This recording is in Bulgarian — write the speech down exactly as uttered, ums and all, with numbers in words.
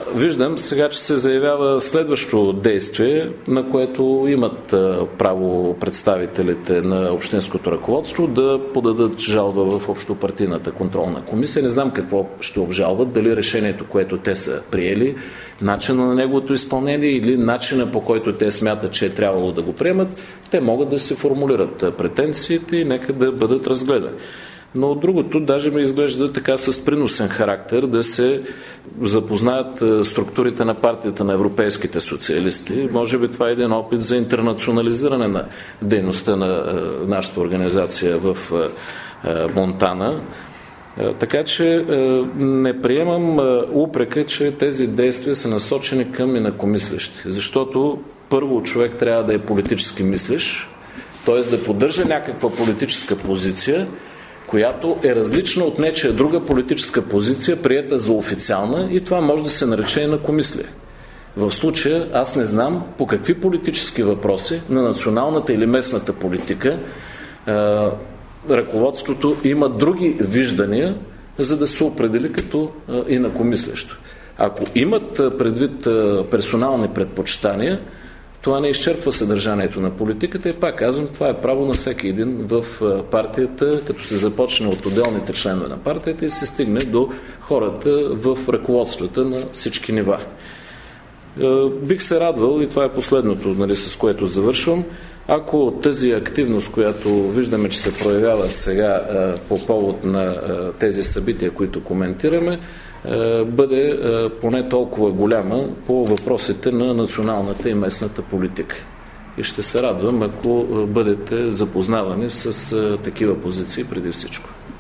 виждам сега, че се заявява следващо действие, на което имат право представителите на общинското ръководство да подадат жалба в общопартийната контролна комисия. Не знам какво ще обжалват, дали решението, което те са приели, начина на неговото изпълнение или начина, по който те смятат, че е трябвало да го приемат, те могат да се формулират претенциите и нека да бъдат разгледани. Но другото даже ми изглежда така с приносен характер да се запознаят структурите на партията на европейските социалисти. Може би това е един опит за интернационализиране на дейността на нашата организация в Монтана. Така че не приемам упрека, че тези действия са насочени към инакомислещи. Защото първо човек трябва да е политически мислещ, т.е. да поддържа някаква политическа позиция, която е различна от нечия друга политическа позиция, приета за официална, и това може да се нарече инакомислие. В случая аз не знам по какви политически въпроси на националната или местната политика е, ръководството има други виждания, за да се определи като е, инакомислещо. Ако имат предвид е, персонални предпочитания, това не изчерпва съдържанието на политиката и пак казвам, това е право на всеки един в партията, като се започне от отделните членове на партията и се стигне до хората в ръководствата на всички нива. Бих се радвал, и това е последното, нали, с което завършвам, ако тази активност, която виждаме, че се проявява сега по повод на тези събития, които коментираме, бъде поне толкова голяма по въпросите на националната и местната политика. И ще се радвам, ако бъдете запознавани с такива позиции преди всичко.